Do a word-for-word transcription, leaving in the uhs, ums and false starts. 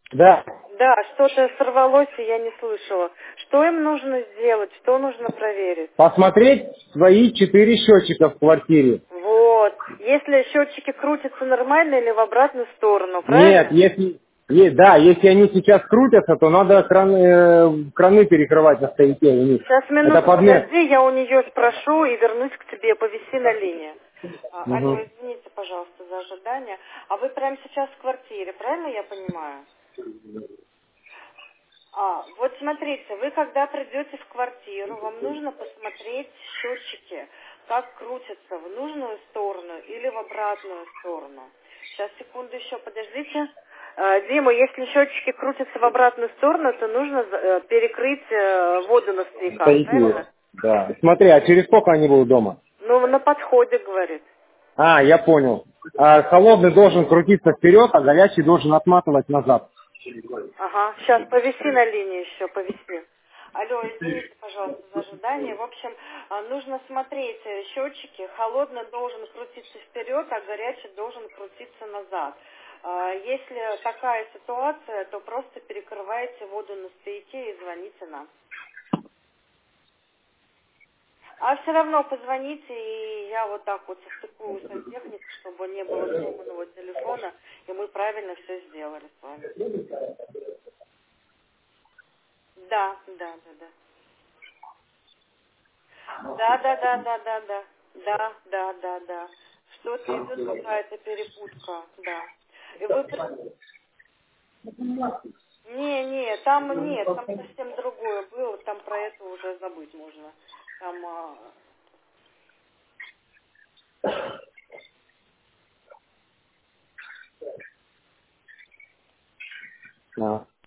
Да. Да, что-то сорвалось, и я не слышала. Что им нужно сделать, что нужно проверить? Посмотреть свои четыре счетчика в квартире. Вот. Если счетчики крутятся нормально или в обратную сторону, Нет, правильно? если... е- да, если они сейчас крутятся, то надо краны, э, краны перекрывать на стояке у них. Сейчас, Это минуту, подмер. подожди, я у нее спрошу и вернусь к тебе, повиси на линии. А, алло, Мгм. извините, пожалуйста, за ожидание. А вы прямо сейчас в квартире, правильно я понимаю? А, вот смотрите, вы когда придете в квартиру, вам нужно посмотреть счетчики, как крутятся в нужную сторону или в обратную сторону. Сейчас, секунду еще, подождите. А, Дима, если счетчики крутятся в обратную сторону, то нужно э, перекрыть э, воду на стояках, Стояки. правильно? Да. Смотри, а через сколько они будут дома? Ну, на подходе, говорит. А, я понял. А, холодный должен крутиться вперед, а горячий должен отматывать назад. Ага, сейчас повиси на линии еще, повиси. Алло, извините, пожалуйста, за ожидание. В общем, а, нужно смотреть э, счетчики. Холодный должен крутиться вперед, а горячий должен крутиться назад. А, Если такая ситуация, то просто перекрывайте воду на стояке и звоните нам. А все равно позвоните, и я вот так вот состыкую сантехнику, чтобы не было сломанного телефона, и мы правильно все сделали с вами. Да, да, да, да. Да, да, да, да, да, да. Да, да, да, да. Что-то идет какая-то перепутка, да. И вы... при- Не, не, там нет, там совсем другое было, там про это уже забыть можно. Там... а, А.